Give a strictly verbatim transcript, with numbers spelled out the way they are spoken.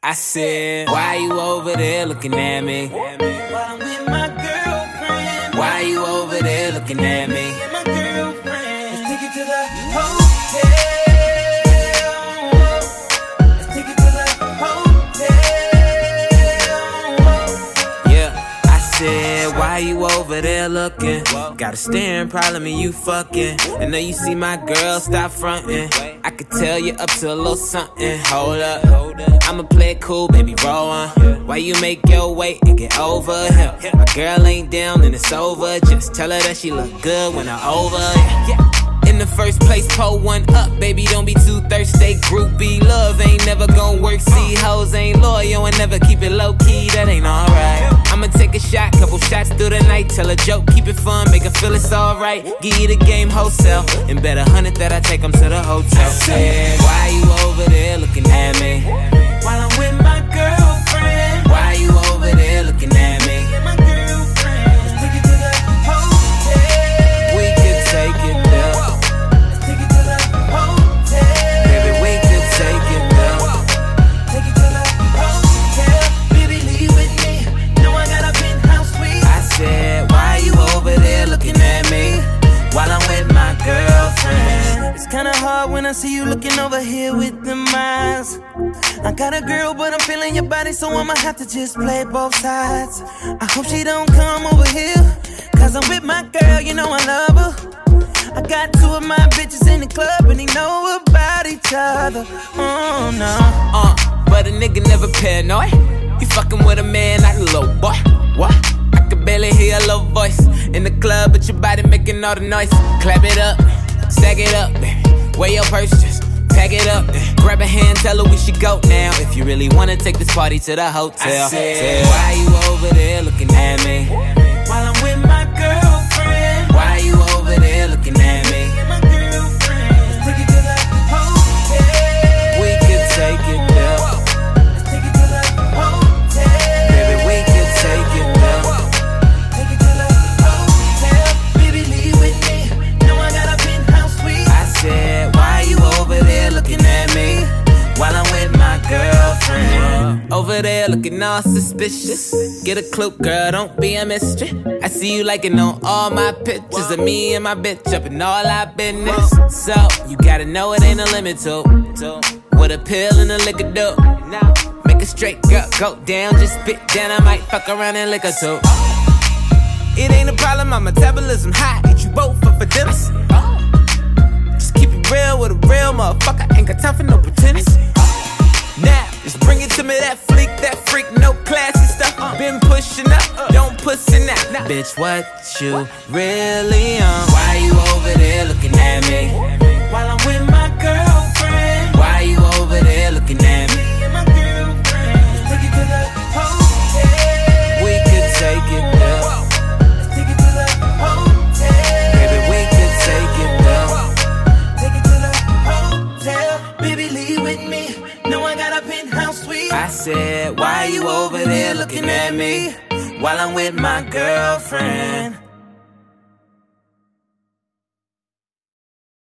I said, why you over there looking at me? While I'm with my girlfriend. Why you over there looking at me? And my girlfriend. Let's take it to the hotel. Let's take it to the hotel. Yeah, I said, why you over there looking? Got a staring problem and you fucking. I know you see my girl, stop fronting. I could tell you up to a little something. Hold up, I'ma play it cool, baby, roll on. Why you make your way and get over here? My girl ain't down and it's over. Just tell her that she look good when I'm over. Yeah. In the first place, pull one up, baby, don't be too thirsty. Groupie love ain't never gon' work. See, hoes ain't loyal and never keep it low key. That ain't alright. I'ma take a shot, couple shots through the night. Tell a joke, keep it fun, make her feel it's alright. Give you the game wholesale, and bet a hundred that I take them to the hotel. Said, why you over there looking at me? While I'm with my girlfriend. Why you over there looking at me? And my girlfriend. Let's take it to the hotel. We could take it there. Let's take it to the hotel. Baby, we could take it there. Take it to the hotel. Baby, leave with me. Know I got a penthouse suite. I said, why you over there looking at me? While I'm with my girlfriend. It's kinda hard when I see you looking over here with them eyes. I got a girl, but I'm feeling your body, so I'ma have to just play both sides. I hope she don't come over here, cause I'm with my girl, you know I love her. I got two of my bitches in the club, and they know about each other. Oh no. Uh, but a nigga never paranoid. You fucking with a man like a little boy. What? I can barely hear your little voice in the club, but your body making all the noise. Clap it up, stack it up, wear your purse, just pack it up. Grab a hand, tell her we should go now. If you really wanna take this party to the hotel. I said, why you over there looking at me? While I'm with my girlfriend. Why you over there looking at me? And my girlfriend. Let's take it to the hotel. We could take it there. Let's take it to the hotel. Baby, we could take it there. Take it to the hotel. Baby, leave with me. Know I got a penthouse suite. I said, why you over there looking at me? While I'm with my girlfriend. Over there looking all suspicious. Get a clue, girl, don't be a mystery. I see you liking on all my pictures of me and my bitch up in all our business. So, you gotta know it ain't a limit to what a pill and a liquor do. Make a straight girl go down, just spit down. I might fuck around and lick her too. It ain't a problem, my metabolism high. Eat you both for for dinner. Just keep it real with a real motherfucker. Ain't got time for no pretenders. Now, just bring it to me, that fleek, that freak, no classy stuff. Been pushing up, don't pussy now. Bitch, what you really on? Why you over there looking at me? While I'm with my girlfriend. Why you over there looking at me? And my girlfriend. Let's take it to the hotel. We could take it there. Let's take it to the hotel. Baby, we could take it there. Take it to the hotel. Baby, leave with me. Know I got a penthouse suite. I said, why you over there looking at me? While I'm with my girlfriend.